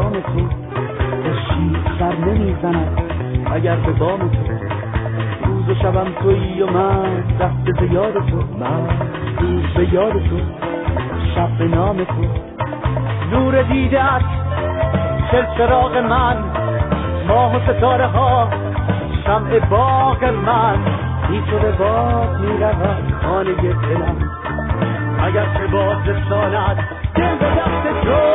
پیام تو، خورشید سر نمیزند اگر به بام تو. روز و شبم تویی و من رفته به یاد تو، من روز به یاد تو، شب به نام تو. نور دیده‌ات چراغ من، ماه و ستاره ها شمع باغ من. بی تو به باد می‌رود خانه دلم، اگر که باز رساند دل به دست تو.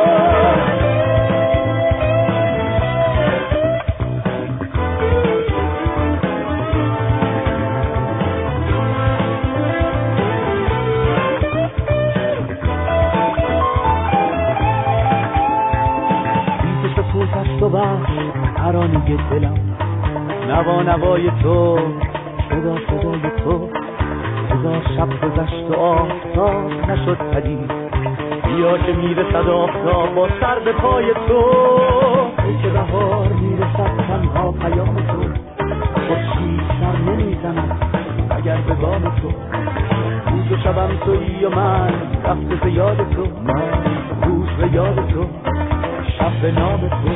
تو بخش ترانه دلم، نوا نوای تو، صدا صدای تو. هزار شب گذشت و آفتاب نشد پدید، بیا که میرسد آفتاب با سر به پای تو. ای که بهار میرسد تنها پیام تو، خورشید سر نمیزند اگر به بام تو. روز و شبم تویی و من رفته به یاد تو، من روز به یاد تو، شب به نام تو.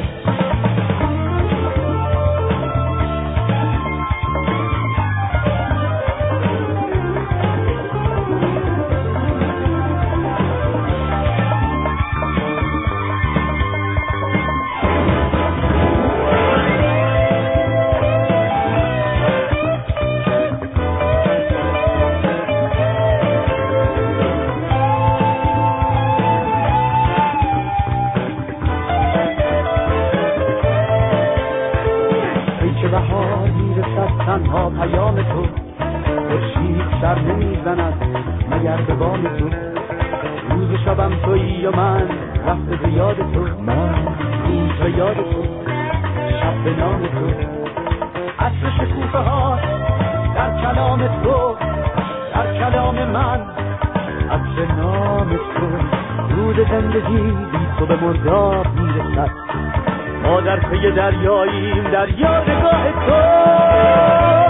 بهار میرسد تنها پیام تو، خورشید سر نمیزند مگر به بام تو. روز و شبم تویی و من رفته به یاد تو، من روز به یاد تو، شب به نام تو. عطر شکوفه ها در کلام تو، در کلام من عطر نام تو. رود زندگی بی تو به مرداب میرسد، ما در پی دریاییم، دریا نگاه تو.